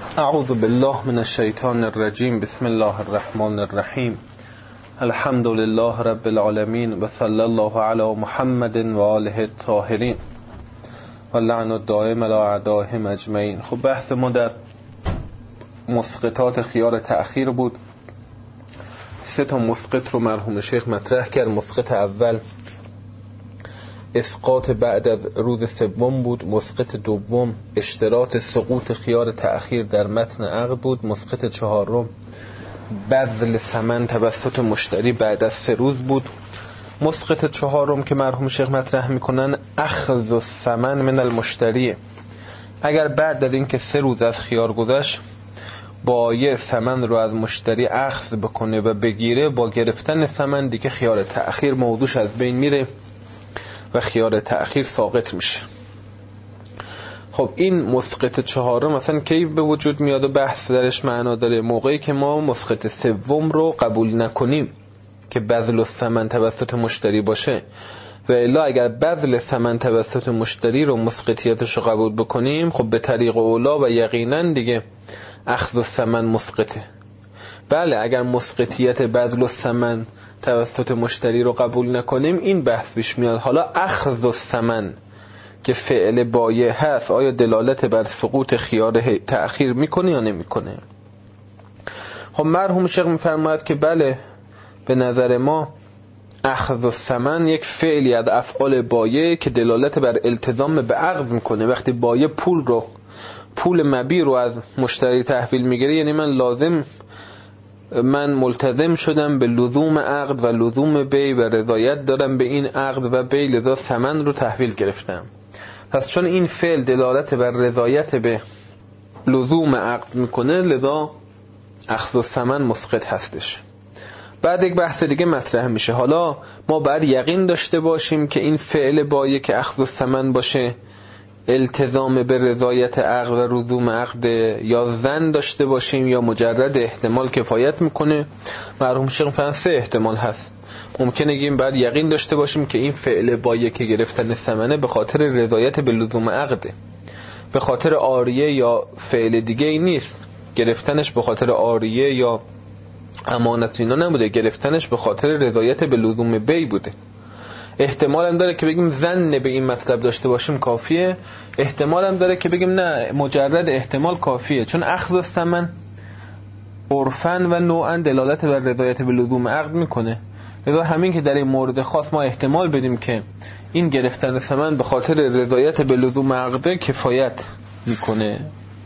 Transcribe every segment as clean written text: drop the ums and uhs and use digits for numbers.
اعوذ بالله من الشیطان الرجیم. بسم الله الرحمن الرحیم. الحمد لله رب العالمین و صلی الله علی محمد و آله الطاهرین و لعن الدائم علی اعدائهم اجمعین. خب بحث ما در مسقطات خیار تأخیر بود. 3 مسقط رو مرحوم شیخ مطرح کرد. مسقط اول اسقاط بعد از روز سوم بود. مسقط دوم اشتراط سقوط خیار تأخیر در متن عقد بود. مسقط چهارم بذل ثمن توسط مشتری بعد از 3 روز بود. مسقط چهارم که مرحوم شیخ مطرح میکنن اخذ الثمن من المشتری. اگر بعد از اینکه 3 روز از خیار گذشت بایع ثمن رو از مشتری اخذ بکنه و بگیره، با گرفتن ثمن دیگه خیار تأخیر موضوعش از بین میره و خیار تأخیر ساقط میشه. خب این مسقط چهارم مثلا کی به وجود میاد و بحث درش معنا داره؟ موقعی که ما مسقط سوم رو قبول نکنیم که بذل الثمن توسط مشتری باشه، و الا اگر بذل ثمن توسط مشتری رو مسقطیتش رو قبول بکنیم، خب به طریق اولا و یقینا دیگه اخذ الثمن مسقطه. بله اگر مسقطیت بذل الثمن توسط مشتری رو قبول نکنیم این بحث پیش میاد. حالا اخذ الثمن که فعل بایع هست آیا دلالت بر سقوط خیار تأخیر میکنه یا نمیکنه؟ خب مرحوم شیخ میفرماید که بله، به نظر ما اخذ الثمن یک فعلی از افعال بایع که دلالت بر التزام به عقد میکنه. وقتی بایع پول مبیع رو از مشتری تحویل میگیره، یعنی من ملتزم شدم به لزوم عقد و لزوم بیع و رضایت دارم به این عقد و بیع، لذا ثمن رو تحویل گرفتم. پس چون این فعل دلالت بر رضایت به لزوم عقد میکنه، لذا اخذ الثمن مسقط هستش. بعد یک بحث دیگه مطرح میشه. حالا ما باید یقین داشته باشیم که این فعل بایع که اخذ الثمن باشه التزام به رضایت عقد و لزوم عقد، یا ظن داشته باشیم یا مجرد احتمال کفایت میکنه؟ مرحوم شیخ فرمودن 3 احتمال هست. ممکنه بگیم بعد یقین داشته باشیم که این فعل بایع که گرفتن ثمنه به خاطر رضایت به لزوم عقده، به خاطر عاریه یا فعل دیگه ای نیست. گرفتنش به خاطر عاریه یا امانت اینا نبوده، گرفتنش به خاطر رضایت به لزوم بیع بوده. احتمال هم داره که بگیم ظن به این مطلب داشته باشیم کافیه. احتمال هم داره که بگیم نه، مجرد احتمال کافیه، چون اخذ الثمن عرفاً و نوعاً دلالت بر رضایت به لزوم عقد میکنه. لذا همین که در این مورد خاص ما احتمال بدیم که این گرفتن ثمن به خاطر رضایت به لزوم عقد کفایت میکنه.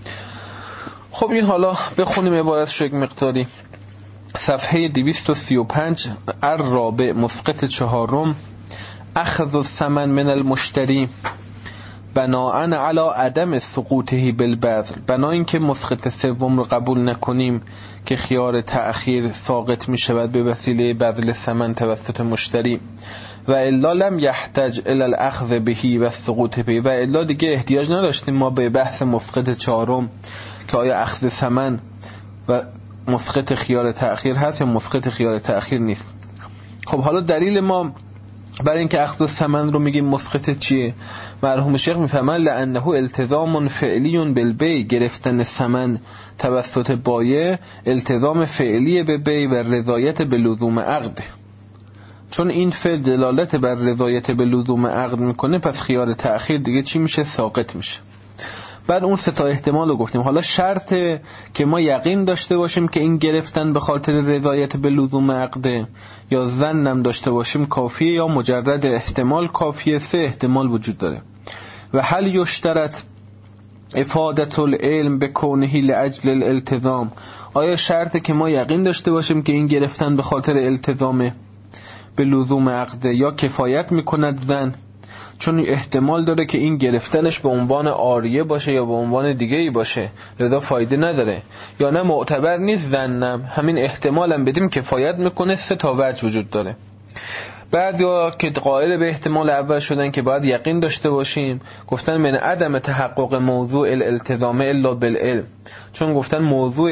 خب این حالا بخونیم عبارتش یک مقداری. صفحه 235 الرابع مسقط چهارم اخذ الثمن من المشتری بناء علی عدم سقوطه بالبذل. بنا اینکه مسقط سوم رو قبول نکنیم که خیار تأخیر ساقط می شود به وسیله بذل ثمن توسط مشتری، و الا لم یحتاج الی الاخذ بهی و سقوط به، و الا دیگه احتیاج نداشتیم ما به بحث مسقط چهارم که آیا اخذ ثمن و مسقط خیار تأخیر هست یا مسقط خیار تأخیر نیست. خب حالا دلیل ما برای اینکه اخذ الثمن رو میگیم مسقط چیه؟ مرحوم شیخ میفهمن لانه التزام فعلی بالبیع. گرفتن ثمن توسط بایع التزام فعلی به بیع و رضایت به لزوم عقد. چون این فعل دلالت بر رضایت به لزوم عقد میکنه، پس خیار تأخیر دیگه چی میشه؟ ساقط میشه. بعد اون 3 احتمال رو گفتیم. حالا شرط که ما یقین داشته باشیم که این گرفتن به خاطر رضایت به لزوم عقده یا ظنم داشته باشیم کافیه یا مجرد احتمال کافیه؟ 3 احتمال وجود داره. و هل یشترط افادت العلم بکونه لاجل الالتزام. آیا شرطه که ما یقین داشته باشیم که این گرفتن به خاطر التزام به لزوم عقده یا کفایت میکند ظن؟ چون احتمال داره که این گرفتنش به عنوان عاریه باشه یا به عنوان دیگه ای باشه، لذا فایده نداره، یا نه معتبر نیست ظنم، همین احتمالم بدیم کفایت میکنه. 3 وجه وجود داره. بعضیا که قائل به احتمال اول شدن که باید یقین داشته باشیم، گفتن من عدم تحقق موضوع الالتزام الا بالعلم. چون گفتن موضوع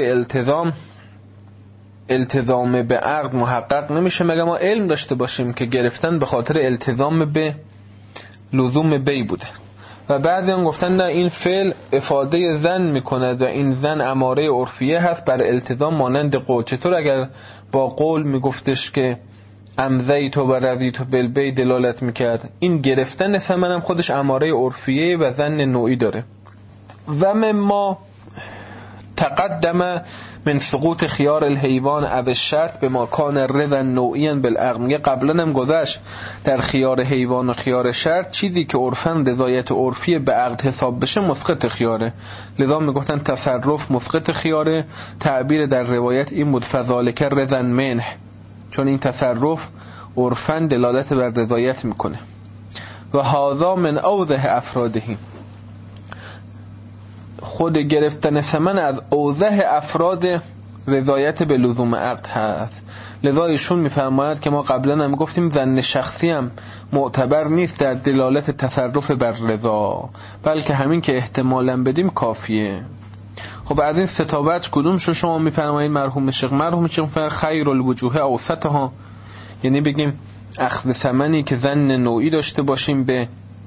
التزام به عقد محقق نمیشه مگر ما علم داشته باشیم که گرفتن به خاطر التزام به لزوم بیع بوده. و بعضیان گفتن نه، این فعل افاده ظن میکند و این ظن اماره عرفیه هست بر التزام مانند قول. چطور اگر با قول میگفتش که امضیت و رضیت بالبیع دلالت میکرد؟ این گرفتن ثمن هم خودش اماره عرفیه و ظن نوعی داره. و مما تقدم من سقوط خیار الحیوان او الشرط به مکان رضا نوعیا بالعقد. میگه قبلا هم گذشت در خیار حیوان و خیار شرط چیزی که عرفاً رضایت عرفی به عقد حساب بشه مسقط خیاره، لذا میگفتن تصرف مسقط خیاره. تعبیر در روایت این بود فذالک رضا منه، چون این تصرف عرفاً دلالت بر رضایت میکنه. و هذا من اوضح افراده، خود گرفتن ثمن از اوضح افراد رضایت به لزوم عقد هست. لذا ایشون میفرماید که ما قبلا هم گفتیم ظن شخصی هم معتبر نیست در دلالت تصرف بر رضا، بلکه همین که احتمالاً بدیم کافیه. خب از این ستابت کدوم شو شما میفرمایید مرحوم شیخ؟ مرحوم شیخ خیر الوجوه اوسطها، یعنی بگیم اخذ ثمنی که ظن نوعی داشته باشیم به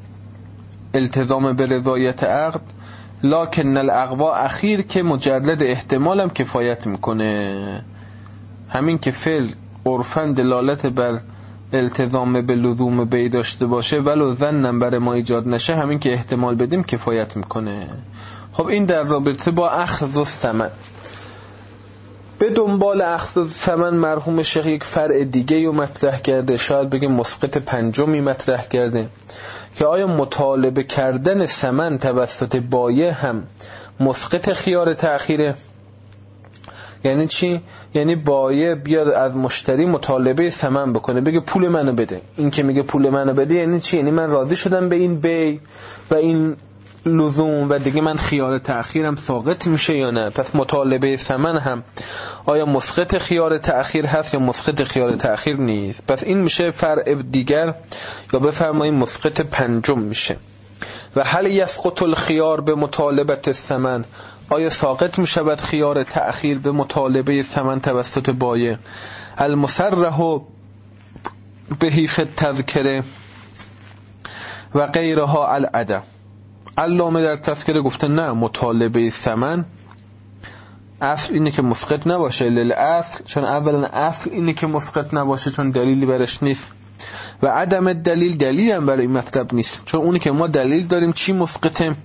التزام به رضایت عقد، لکن الاقوا اخیر که مجرد احتمال هم کفایت میکنه. همین که فعل عرفاً دلالت بر التزام به لزوم بیع داشته باشه ولو ظنم برای ما ایجاد نشه، همین که احتمال بدیم کفایت میکنه. خب این در رابطه با اخذ الثمن. به دنبال اخذ الثمن مرحوم شیخ یک فرع دیگه رو مطرح کرده، شاید بگیم مسقط پنجمی مطرح کرده، که آیا مطالبه کردن ثمن توسط بایع هم مسقط خیار تأخیره؟ یعنی چی؟ یعنی بایع بیاد از مشتری مطالبه ثمن بکنه، بگه پول منو بده. این که میگه پول منو بده یعنی چی؟ یعنی من راضی شدم به این بیع و این لزوم و دیگه من خیار تأخیرم ساقط میشه یا نه؟ پس مطالبه ثمن هم آیا مسقط خیار تأخیر هست یا مسقط خیار تأخیر نیست؟ پس این میشه فرع دیگر، یا بفرماییم مسقط پنجم میشه. و هل یسقط الخیار به مطالبت الثمن، آیا ساقط میشود خیار تأخیر به مطالبه ثمن توسط بایع؟ المصرح به فی التذکره و غیرها العدم. علامه در تذکره گفته نه، مطالبه ثمن اصل اینه که مسقط نباشه، للاصل، چون اولا اصل اینه که مسقط نباشه چون دلیلی برش نیست، و عدم دلیل دلیل هم برای این مطلب نیست، چون اونی که ما دلیل داریم چی مسقطه؟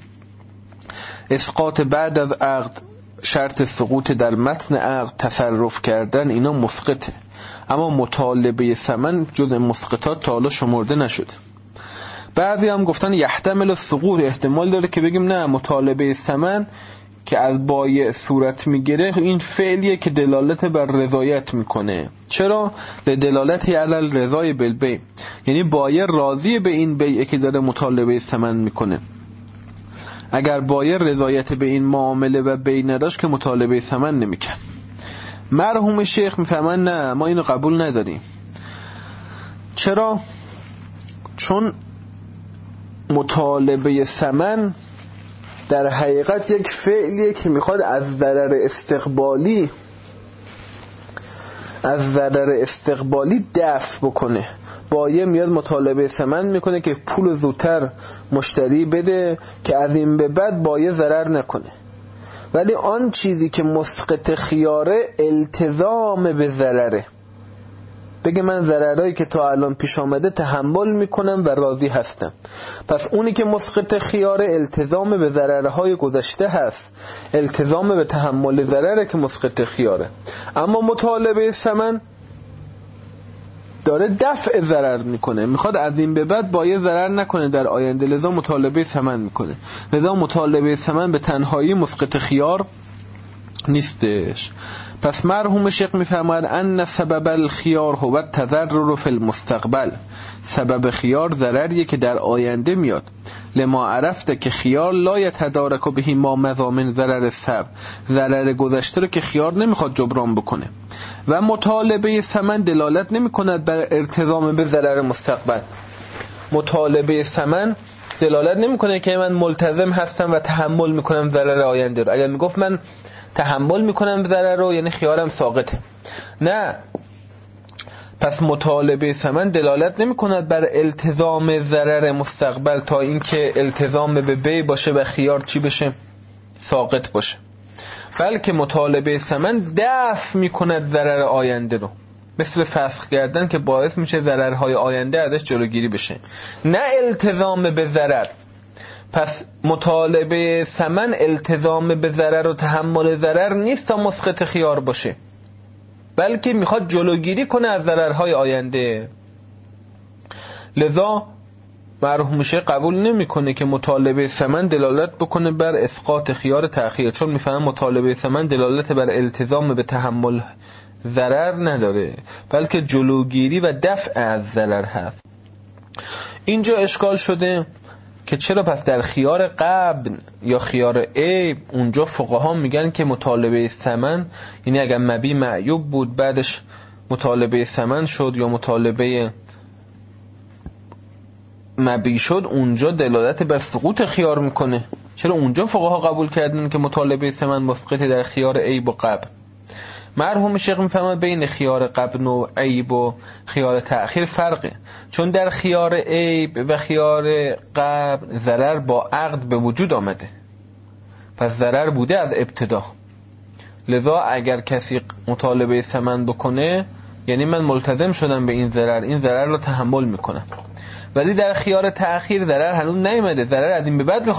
اسقاط بعد از عقد، شرط سقوط در متن عقد، تصرف کردن، اینا مسقطه. اما مطالبه ثمن جز مسقطات تا حالا شمرده نشده. بعضی هم گفتن یحتمل السقوط، احتمال داره که بگیم نه، مطالبه ثمن که از بایع صورت میگیره این فعلیه که دلالت بر رضایت میکنه. چرا؟ لدلالتی علی الرضای بالبیع، یعنی بایع راضی به این بیعه که داره مطالبه ثمن میکنه. اگر بایع رضایت به این معامله و بیع نداشت که مطالبه ثمن نمیکرد. مرحوم شیخ میفهمن نه، ما اینو قبول نداریم. چرا؟ چون مطالبه ثمن در حقیقت یک فعلیه که میخواد از ضرر استقبالی دفع بکنه. بایع میاد مطالبه ثمن میکنه که پول زودتر مشتری بده که از این به بعد بایع ضرر نکنه. ولی آن چیزی که مسقط خیاره التزام به ضرره، بگه من ضررهایی که تا الان پیش آمده تحمل میکنم و راضی هستم. پس اونی که مسقط خیاره التزام به ضررهای گذشته هست، التزام به تحمل ضرره که مسقط خیاره. اما مطالبه ثمن داره دفع ضرر میکنه، میخواد از این به بعد بایع ضرر نکنه در آینده، لذا مطالبه ثمن میکنه. لذا مطالبه ثمن به تنهایی مسقط خیار نیستش. پس مرحوم شیخ میفرماید ان سبب الخیار هو التضرر فی المستقبل، سبب خیار ضرریه که در آینده میاد. لما عرفته که خیار لا یتدارک به ما مضامن ضرر سبب، ضرر گذشته رو که خیار نمیخواد جبران بکنه. و مطالبه ثمن دلالت نمیکند بر ارتزام به ضرر مستقبل. مطالبه ثمن دلالت نمیکنه که من ملتزم هستم و تحمل میکنم ضرر آینده رو. اگر میگفت من تحمل میکنم ضرر رو یعنی خیارم ساقطه. نه، پس مطالبه ثمن دلالت نمی کند بر التزام ضرر مستقبل تا اینکه التزام به بی باشه و خیار چی بشه؟ ساقط باشه، بلکه مطالبه ثمن دفع می کند ضرر آینده رو، مثل فسخ کردن که باعث میشه ضررهای آینده ازش جلوگیری بشه، نه التزام به ضرر. پس مطالبه ثمن التزام به ضرر و تحمل ضرر نیست تا مسقط خیار باشه، بلکه میخواد جلوگیری کنه از ضررهای آینده. لذا مرحوم شیخ قبول نمیکنه که مطالبه ثمن دلالت بکنه بر اسقاط خیار تأخیر، چون میفهمه مطالبه ثمن دلالت بر التزام به تحمل ضرر نداره، بلکه جلوگیری و دفع از ضرر هست. اینجا اشکال شده که چرا پس در خیار قبل یا خیار عیب اونجا فقها میگن که مطالبه ثمن، یعنی اگر مبی معیوب بود بعدش مطالبه ثمن شد یا مطالبه مبی شد، اونجا دلالت بر سقوط خیار میکنه. چرا اونجا فقها قبول کردن که مطالبه ثمن مسقط در خیار عیب و قبل؟ مرحوم شیخ میفهمه بین خیار قبل و عیب و خیار تأخیر فرقه، چون در خیار عیب و خیار قبل ضرر با عقد به وجود آمده، پس ضرر بوده از ابتدا. لذا اگر کسی مطالبه ثمن بکنه یعنی من ملتزم شدم به این ضرر رو تحمل میکنم. ولی در خیار تأخیر ضرر هنوز نیامده، ضرر از این به بعد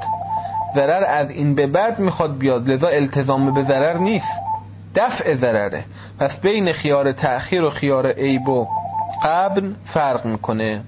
میخواد بیاد، لذا التزام به ضرر نیست، دفع ضرره. پس بین خیار تأخیر و خیار عیب و قبل فرق میکنه.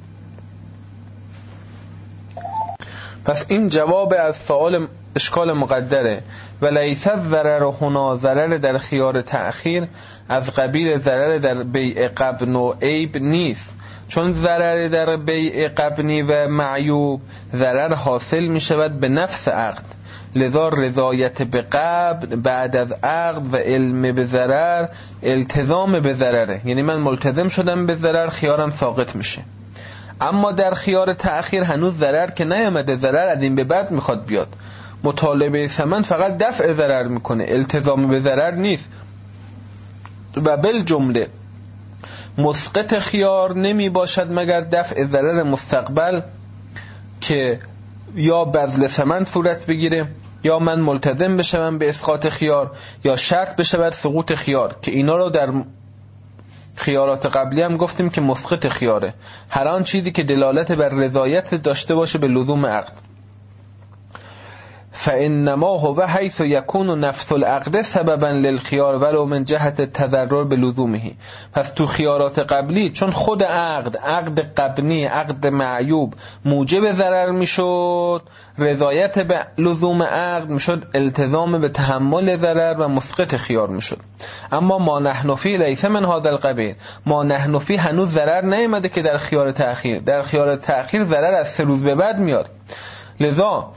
پس این جواب از سوال اشکال مقدره. ولیس الضرر هنا، ضرر در خیار تأخیر از قبیل ضرر در بیع قبن و عیب نیست، چون ضرر در بیع قبنی و معیوب ضرر حاصل می شود به نفس عقد، لذا رضایت به قبض بعد از عقد و علم به ضرر التزام به ضرره، یعنی من ملتزم شدم به ضرر، خیارم ساقط میشه. اما در خیار تأخیر هنوز ضرر که نیامده، ضرر از این به بعد میخواد بیاد. مطالبه ثمن فقط دفع ضرر میکنه، التزام به ضرر نیست. و بالجمله مسقط خیار نمی باشد مگر دفع ضرر مستقبل که یا بذل ثمن صورت بگیره، یا من ملتزم بشم به اسقاط خیار، یا شرط بشه بر سقوط خیار، که اینا رو در خیارات قبلی هم گفتیم که مسقط خیاره. هر آن چیزی که دلالت بر رضایت داشته باشه به لزوم عقد. فانما هو حيث يكون نفس العقد سببا للخيار ولو من جهت التضرر بلزومه. پس تو خیارات قبلی چون خود عقد قبلی، عقد معیوب موجب ضرر میشد، رضایت به لزوم عقد میشد التزام به تحمل ضرر و مسقط خیار میشد. اما ما نحن فی لیس من هذا القبیل، ما نحن فی هنوز ضرر نیامده که در خیار تأخیر. در خیار تأخیر ضرر از 3 روز به بعد میاد، لذا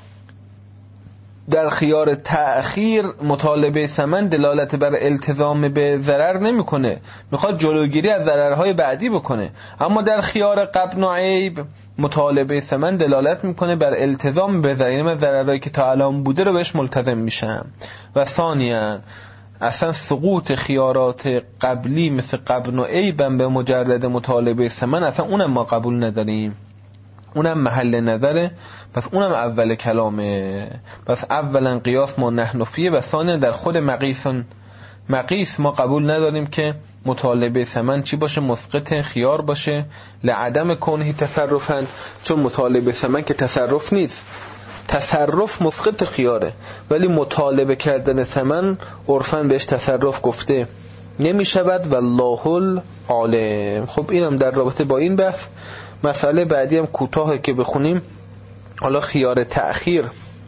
در خیار تأخیر مطالبه ثمن دلالت بر التزام به ضرر نمیکنه، میخواد جلوگیری از ضررهای بعدی بکنه. اما در خیار قبن و عیب مطالبه ثمن دلالت میکنه بر التزام به ضرر، یعنی من ضررهایی که تا الان بوده رو بهش ملتزم میشم. و ثانیاً اصلا سقوط خیارات قبلی مثل قبن و عیب به مجرد مطالبه ثمن اصلا اونم ما قبول نداریم، اونم محل نظره، پس اونم اول کلامه. پس اولا قیاس ما نحن فیه و ثانیا در خود مقیس ما قبول نداریم که مطالبه ثمن چی باشه؟ مسقط خیار باشه، لعدم کنهی تصرفن، چون مطالبه ثمن که تصرف نیست، تصرف مسقط خیاره، ولی مطالبه کردن ثمن عرفاً بهش تصرف گفته نمی شود والله العالم. خب اینم در رابطه با این بحث. مسئله بعدی هم کوتاه که بخونیم، حالا خیار تأخیر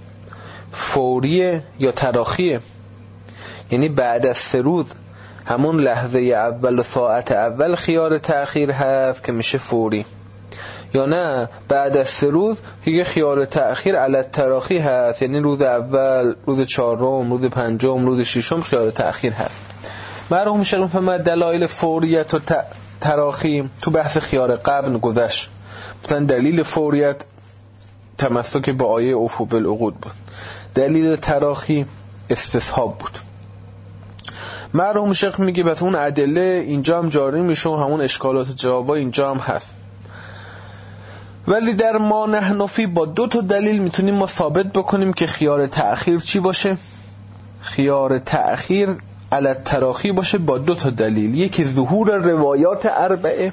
فوریه یا تراخیه، یعنی بعد از 3 روز همون لحظه اول و ساعت اول خیار تأخیر هست که میشه فوری، یا نه بعد از 3 روز یه خیار تأخیر علی تراخی هست، یعنی روز اول، روز 4م، روز 5م، روز 6م خیار تأخیر هست. مرحوم شیخ میفهمد دلایل فوریت و تراخی تو بحث خیار قبل گذشت. مثلا دلیل فوریت تمسک با آیه اوفوا بالعقود بود، دلیل تراخی استصحاب بود. مرحوم شیخ میگه پس اون ادله اینجا هم جاری میشه و همون اشکالات جوابا اینجا هم هست. ولی در ما نحنفی با 2 تا دلیل میتونیم ما ثابت بکنیم که خیار تأخیر چی باشه؟ خیار تأخیر علی التراخی باشه با 2 تا دلیل. یکی ظهور روایات اربعه،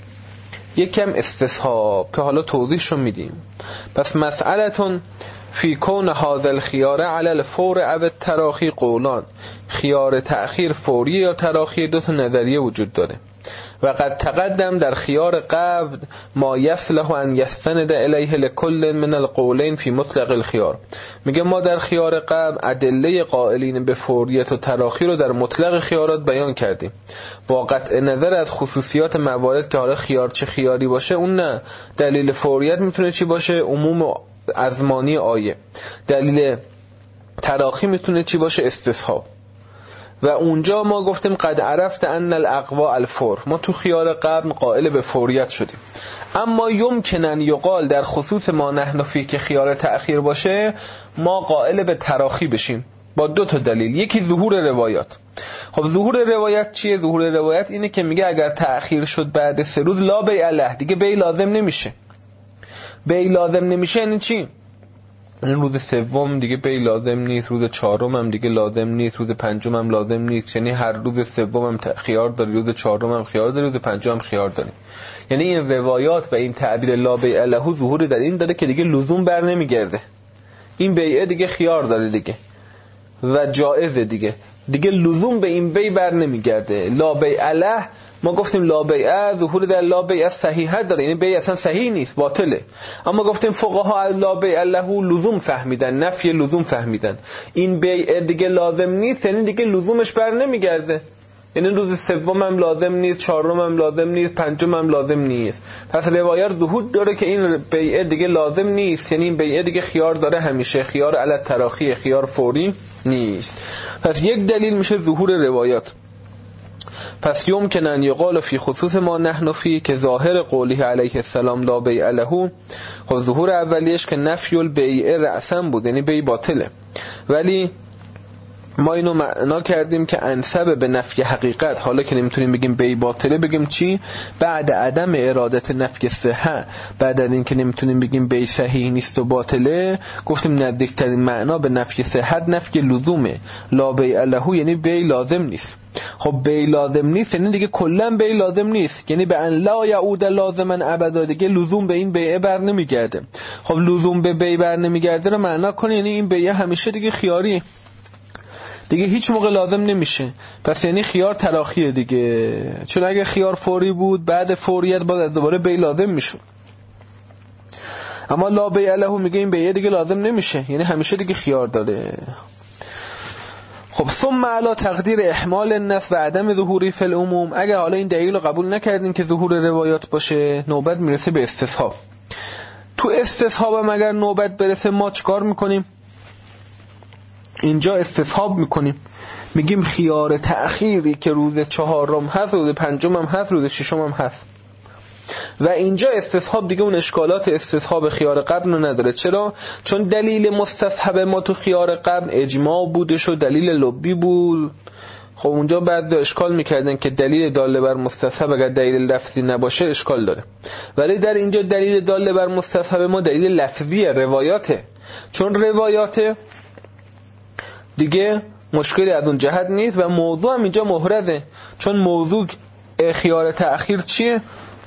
یکی هم استصحاب که حالا توضیحشو میدیم. پس مسئلتون فی کون هذا الخيار علی الفور او التراخی قولان، خیار تأخیر فوری یا تراخی 2 تا نظریه وجود داره. و قد تقدم در خیار قبل ما یصلح ان یستند الیه لکل من القولین فی مطلق الخیار. میگه ما در خیار قبل ادله قائلین به فوریت و تراخی رو در مطلق خیارات بیان کردیم با قطع نظر از خصوصیات موارد که حالا خیار چه خیاری باشه اون نه. دلیل فوریت میتونه چی باشه؟ عموم ازمانی آیه. دلیل تراخی میتونه چی باشه؟ استصحاب. و اونجا ما گفتیم قد عرفت ان الاقوا الفور، ما تو خیار قبل قائل به فوریت شدیم. اما یمکنن یقال در خصوص ما نحنفی که خیار تأخیر باشه ما قائل به تراخی بشیم با 2 تا دلیل. یکی ظهور روایات. خب ظهور روایت چیه؟ ظهور روایت اینه که میگه اگر تأخیر شد بعد 3 روز لا بیع له، دیگه بیع لازم نمیشه. بیع لازم نمیشه یعنی چی؟ این روز 3 دیگه بیع لازم نیست، روز 4 هم دیگه لازم نیست، روز 5 هم لازم نیست. یعنی هر روز 3 هم خیار داری، روز 4 هم خیار داری، روز 5 هم خیار داری. یعنی این روایات و این تعبیر لا بیع له ظهوری در این داره که دیگه لزوم بر نمیگرده، این بیعه دیگه خیار داره دیگه و جائزه دیگه لزوم به این بیع بر نمیگرده. لا بیع له ما گفتیم لا بیع ظهور در لا بیع صحیحت داره، یعنی بیع اصلا صحیح نیست، باطله. اما گفتیم فقها لا بیع له لزوم فهمیدن، نفی لزوم فهمیدن. این بیع دیگه لازم نیست یعنی دیگه لزومش بر نمیگرده، یعنی روز 3 هم لازم نیست، 4 هم لازم نیست، 5 هم لازم نیست. پس روایت ظهور داره که این بیع دیگه لازم نیست، یعنی این بیع دیگه خیار داره، همیشه خیار علی التراخی، خیار فوری نیست. پس یک دلیل میشه ظهور روایات. پس یمکن ان یقال فی خصوص ما نحنفی که ظاهر قوله علیه السلام لا بیع له، خب ظهور اولیش که نفی البیع رأسا بود، یعنی بیع باطله. ولی ما اینو معنا کردیم که انسب به نفی حقیقت. حالا که نمیتونیم بگیم بیع باطله بگیم چی؟ بعد عدم ارادت نفی صحه، بعد از این که نمیتونیم بگیم بیع صحیح نیست و باطله، گفتیم نزدیکترین معنا به نفی صحت نفی لزومه. لا بیع له یعنی بیع لازم نیست. خب بیع لازم نیست یعنی دیگه کلا بیع لازم نیست، یعنی به ان لا یعود لازما ابدا، دیگه لزوم به این بیع بر نمیگرده. خب لزوم به بیع بر نمیگرده رو معنا کنه یعنی این بیع همیشه دیگه خیاری، دیگه هیچ موقع لازم نمیشه. پس یعنی خیار تراخیه دیگه، چون اگه خیار فوری بود بعد فوریت باز دوباره بیع لازم میشد. اما لا بیع له میگه این بیع دیگه لازم نمیشه، یعنی همیشه دیگه خیار داره. خب ثم علی تقدیر احمال النص و عدم ظهوری فی العموم، اگه حالا این دلیل رو قبول نکردین که ظهور روایات باشه، نوبت میرسه به استصحاب. تو استصحاب هم اگر نوبت برسه ما چیکار میکنیم؟ اینجا استصحاب میکنیم، میگیم خیار تأخیری که روز 4 هست، روز 5 هم هست، روز 6 هم هست. و اینجا استصحاب دیگه اون اشکالات استصحاب خیار قبل رو نداره. چرا؟ چون دلیل مستصحب ما تو خیار قبل اجماع بودش و دلیل لبی بود. خب اونجا بعد اشکال میکردن که دلیل داله بر مستصحب اگر دلیل لفظی نباشه اشکال داره، ولی در اینجا دلیل داله بر مستصحب ما دلیل لفظی روایاته. چون روایاته دیگه مشکلی از اون جهت نیست و موضوع هم اینجا محرزه. چون موضوع خیار تأخیر چیه؟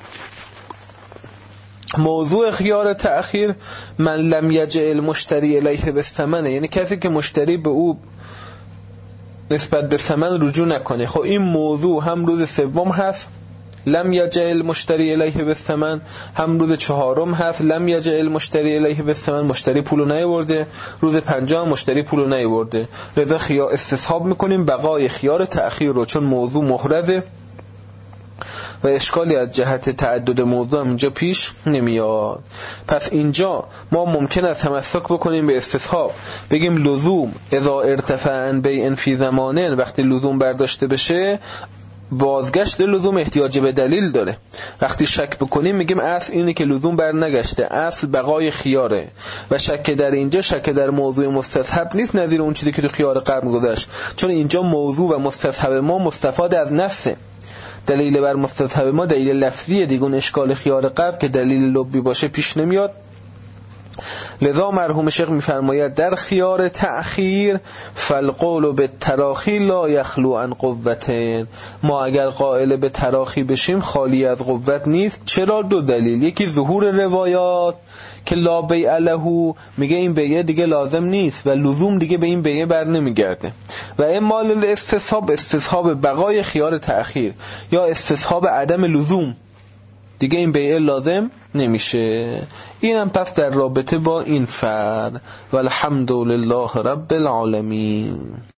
موضوع خیار تأخیر من لم یجع المشتری الیه بالثمن، یعنی کسی که مشتری به او نسبت به ثمن رجوع نکنه. خب این موضوع هم روز 3 هست لم یجع المشتری الیه بالثمن، هم روز 4 هست لم یجع المشتری الیه بالثمن، مشتری پولو نیاورده، روز 5 مشتری پولو نیاورده. لذا خیار استصحاب میکنیم بقای خیار تأخیر رو، چون موضوع محرزه و اشکالی از جهت تعدد موضوع اینجا پیش نمیاد. پس اینجا ما ممکن است تمسک بکنیم به استصحاب، بگیم لزوم اذا ارتفع عن بیع فی زمانه، وقتی لزوم برداشته بشه بازگشت لزوم احتیاج به دلیل داره. وقتی شک بکنیم میگیم اصل اینه که لزوم بر نگشته، اصل بقای خیاره و شک در اینجا شک در موضوع مستصحب نیست نظیر اون چیزی که تو خیار قبل گذشت، چون اینجا موضوع و مستصحب ما مستفاد از نفسه. دلیل بر مستصحب ما دلیل لفظیه دیگه، اون اشکال خیار قبل که دلیل لبی باشه پیش نمیاد. لذا مرحوم شیخ میفرماید در خیار تأخیر فالقول به تراخی لا یخلو عن قوتین، ما اگر قائل به تراخی بشیم خالی از قوت نیست. چرا؟ دو دلیل، یکی ظهور روایات که لا بیع له، میگه این بیعه دیگه لازم نیست و لزوم دیگه به این بیعه بر نمیگرده، و اما الاستصحاب استصحاب بقای خیار تأخیر یا استصحاب عدم لزوم، دیگه این بیعه لازم نمیشه. اینم پس در رابطه با این فرد. والحمد لله رب العالمین.